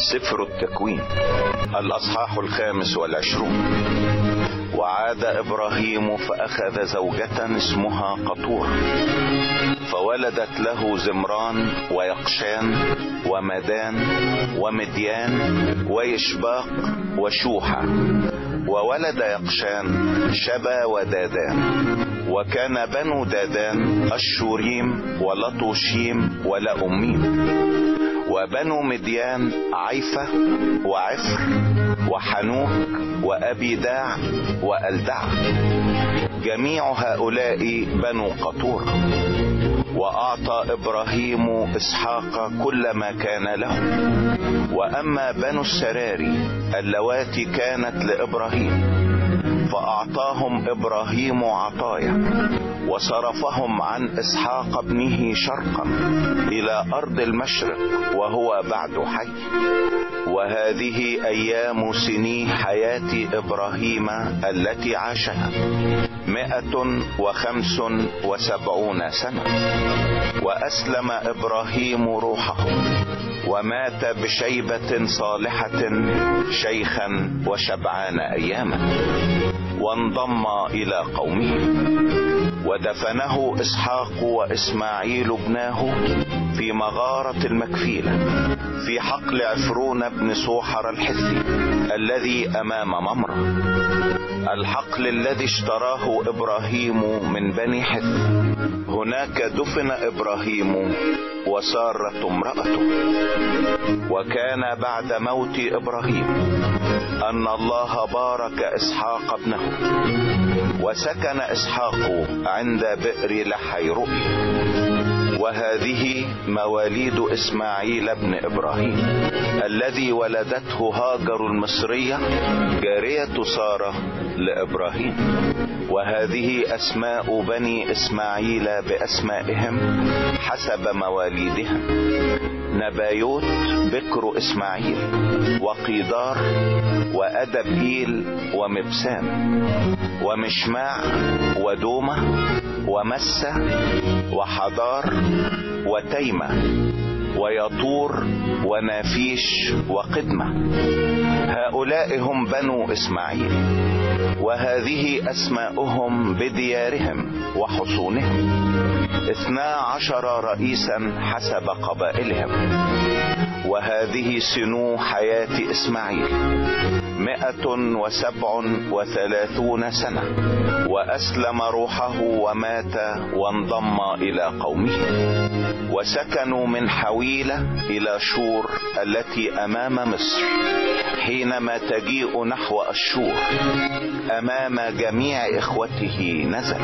سفر التكوين الأصحاح 25. وعاد إبراهيم فأخذ زوجة اسمها قطورة، فولدت له زمران ويقشان ومدان ومديان ويشباق وشوحة. وولد يقشان شبا ودادان. وكان بنو دادان الشوريم ولطوشيم ولأميم. وبنو مديان عيفة وعفر وحنوك وأبيداع وألدع. جميع هؤلاء بنو قطورة. وأعطى إبراهيم إسحاق كل ما كان له. وأما بنو السراري اللواتي كانت لإبراهيم فأعطاهم إبراهيم عطايا، وصرفهم عن إسحاق ابنه شرقا إلى أرض المشرق وهو بعد حي. وهذه أيام سني حياة إبراهيم التي عاشها 175 سنة. وأسلم إبراهيم روحه ومات بشيبة صالحة شيخا وشبعان أياما، وانضم إلى قومه. ودفنه إسحاق وإسماعيل ابناه في مغارة المكفيلة في حقل عفرون بن صوحر الحثي الذي أمام ممرة، الحقل الذي اشتراه إبراهيم من بني حث. هناك دفن إبراهيم وسارة امرأته. وكان بعد موت إبراهيم أن الله بارك إسحاق ابنه، وسكن إسحاق عند بئر لحيرؤي. وهذه مواليد إسماعيل بن إبراهيم الذي ولدته هاجر المصرية جارية سارة لإبراهيم. وهذه أسماء بني إسماعيل بأسمائهم حسب مواليدهم: نبايوت بكر إسماعيل، وقيدار، وأدبئيل، ومبسام، ومشماع، ودومة، ومسة، وحضار، وتيمة، ويطور، ونافيش، وقدمة. هؤلاء هم بنو إسماعيل. وهذه أسماؤهم بديارهم وحصونهم: 12 رئيسا حسب قبائلهم. وهذه سنو حياة إسماعيل 137 سنة. وأسلم روحه ومات وانضم إلى قومه. وسكنوا من حويلة إلى شور التي أمام مصر حينما تجيء نحو أشور، أمام جميع إخوته نزل.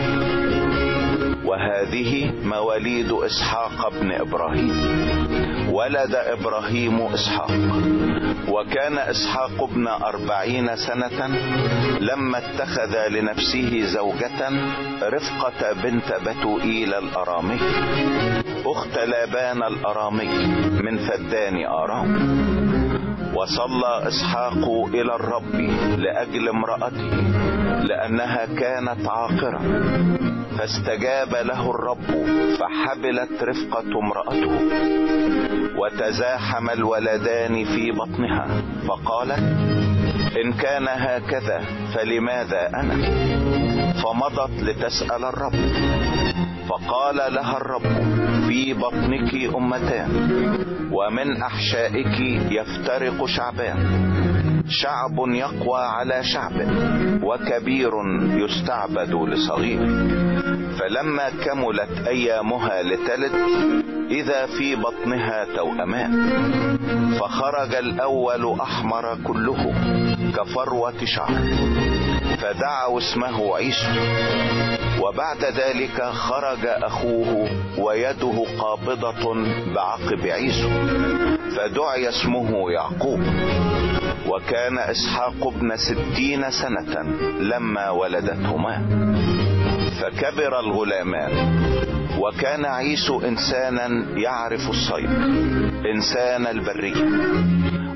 وهذه مواليد إسحاق بن إبراهيم. ولد إبراهيم إسحاق. وكان إسحاق ابن 40 سنة لما اتخذ لنفسه زوجة، رفقة بنت بتوئيل الأرامي أخت لابان الأرامي من فدان آرام. وصلى إسحاق إلى الرب لأجل امرأته لأنها كانت عاقرة، فاستجاب له الرب فحبلت رفقة امرأته. وتزاحم الولدان في بطنها، فقالت: إن كان هكذا فلماذا أنا؟ فمضت لتسأل الرب. فقال لها الرب: في بطنك أمتان، ومن أحشائك يفترق شعبان، شعب يقوى على شعب، وكبير يستعبد لصغير. فلما كملت أيامها لتلد، إذا في بطنها توأمان. فخرج الأول أحمر كله كفروة شعر، فدعوا اسمه عيسو. وبعد ذلك خرج أخوه ويده قابضة بعقب عيسو، فدعي اسمه يعقوب. وكان إسحاق ابن 60 سنة لما ولدتهما. فكبر الغلامان. وكان عيسو إنسانا يعرف الصيد، إنسان البرية.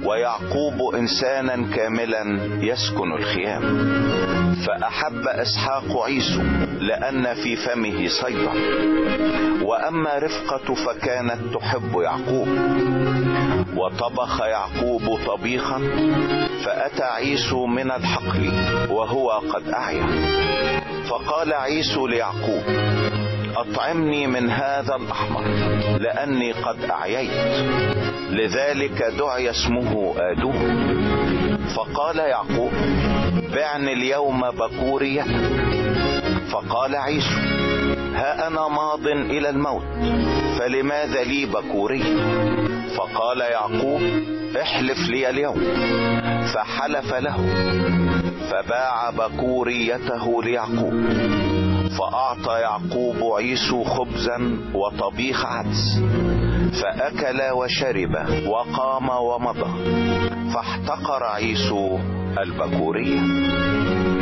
ويعقوب إنسانا كاملا يسكن الخيام. فأحب إسحاق عيسو لأن في فمه صيدا، وأما رفقة فكانت تحب يعقوب. وطبخ يعقوب طبيخا، فأتى عيسو من الحقل وهو قد أعيا. فقال عيسو ليعقوب: أطعمني من هذا الأحمر لأني قد أعييت. لذلك دعي اسمه آدوم. فقال يعقوب: بعني اليوم بكوريتك. فقال عيسو: ها أنا ماض إلى الموت، فلماذا لي بكورية؟ فقال يعقوب: احلف لي اليوم. فحلف له، فباع بكوريته ليعقوب. فأعطى يعقوب عيسو خبزا وطبيخ عدس، فأكل وشرب وقام ومضى. فاحتقر عيسو البكورية.